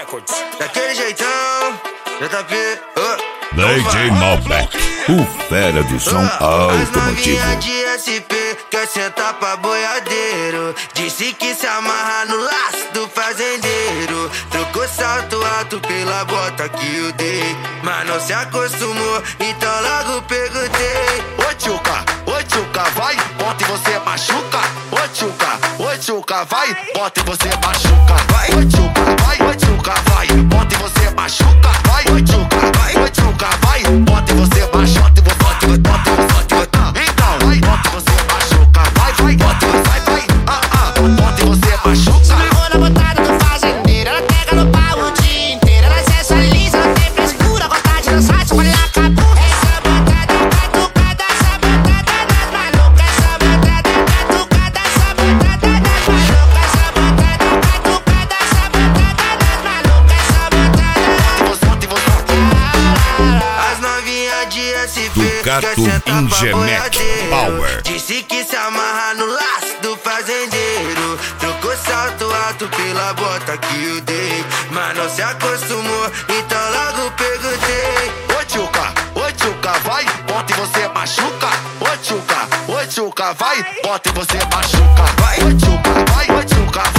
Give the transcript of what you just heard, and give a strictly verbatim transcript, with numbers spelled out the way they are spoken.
Records. Daquele jeitão, J P, oh. D J Malbec, o fera do som automotivo. As novinha de S P quer sentar pra boiadeiro. Disse que se amarra no laço do fazendeiro. Trocou salto alto pela bota que eu dei, mas não se acostumou, então logo perguntei: Ô tchuca, ô tchuca, vai, bota e você machuca. Ô tchuca, ô tchuca, vai, bota e você machuca. Vai, ô tchuca, vai, ô tchuca, vai, bota e você machuca. Vai, ô tchuca, vai, ô tchuca, vai, bota e você machuca. Bota e você, bota e você, bota. Então, vai, bota e você machuca. Vai, vai, bota e você, vai, vai, ah, ah, bota e você machuca. Amarrou na botada do fazendeiro, ela pega no pau o dia inteiro. Ela é só lisa, ela tem frescura, vontade de dançar, espalhar a cabeça. Essa botada catucada, essa botada das malucas. Essa botada catucada, essa botada das malucas. Essa botada catucada, essa botada das malucas. Essa botada. As novinha de S P Ducato quer sentar pra Ingemec boiadeiro. Power. Disse que se amarra no laço do fazendeiro. Trocou salto alto pela bota que eu dei, mas não se acostumou, então logo perguntei: Ô tchuca, ô tchuca, vai, bota e você machuca. Ô tchuca, ô tchuca, vai, bota e você machuca. Vai, ô tchuca, vai, ô tchuca,